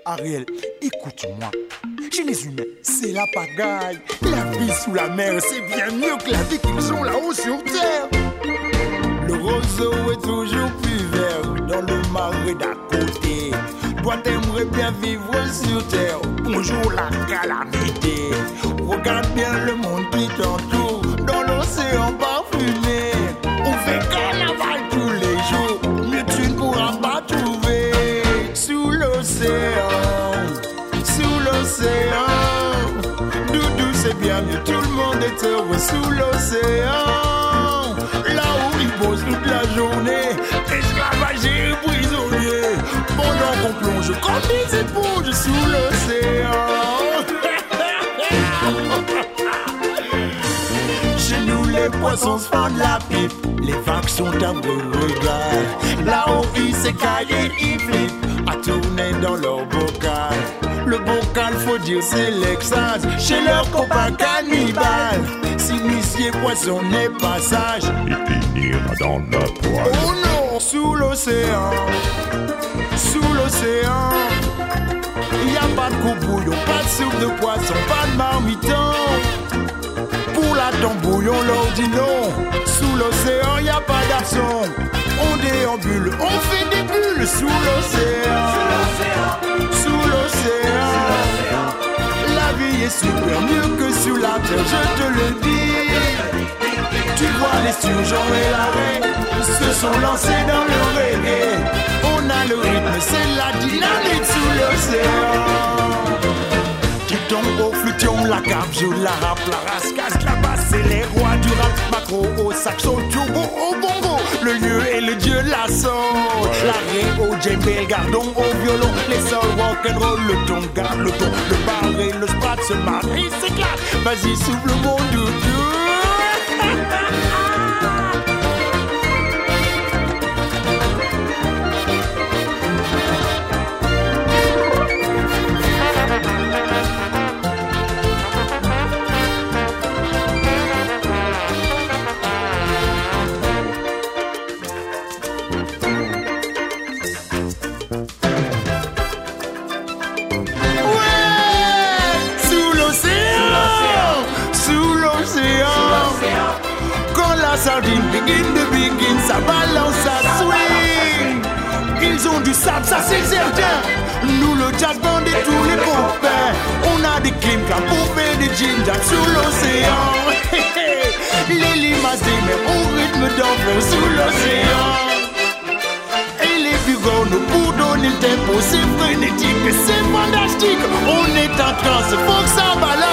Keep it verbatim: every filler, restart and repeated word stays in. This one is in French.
Ariel, écoute-moi. Chez les humains, c'est la pagaille. La vie sous la mer, c'est bien mieux que la vie qu'ils ont là-haut sur terre. Le roseau est toujours plus vert dans le marais d'à côté. Toi t'aimerais bien vivre sur terre. Bonjour la calamité. Regarde bien le monde qui t'entoure dans l'océan parfumé. On fait carnaval tous les jours, mais tu ne pourras pas trouver. Sous l'océan, sous l'océan, Doudou c'est bien mieux, tout le monde est heureux sous l'océan. Là où ils bossent toute la journée, esclavagés et prisonniers, pendant qu'on plonge comme des éponges sous l'océan. Chez nous les poissons se font de la pipe, les vagues sont un beau regard. Là-haut ils s'écaillent, ils flippent à tourner dans leur bocal. Le bocal faut dire c'est l'extase, chez leurs copains cannibales. S'initier poissonner passage, il finira dans la poêle. Oh non, sous l'océan, sous l'océan, y a pas de coupe bouillon, pas de soupe de poisson, pas de marmiton. Pour la tambouillon, l'on dit non. Sous l'océan, y a pas d'action. On déambule, on fait des bulles sous l'océan. Sous l'océan, la vie est super mieux que sous la terre, je te le dis. Tu vois les sturgeons et l'arrêt se sont lancés dans le reggae. On a le rythme, c'est la dynamique sous l'océan. Au flûtion, la cape, joue la rap, la rascasse, la basse, c'est les rois du rap. Macro au saxo, turbo au bongo, le lieu et le dieu la sauce. L'arrêt au djembé, le gardon au violon, les sols rock'n'roll, le ton garde le ton, le bar et le sprat se marient, s'éclate. Vas-y, souffle le monde doudou. La sardine begin de begin, ça balance, ça swing. Ils ont du sable, ça c'est certain. Nous le jazz band et tous les copains, on a des clims comme poupées, des ginger sous l'océan. Les limaces des mers au rythme d'enfer sous l'océan. Et les bigorneaux pour donner le tempo, c'est frénétique et c'est fantastique. On est en transe, faut que ça balance.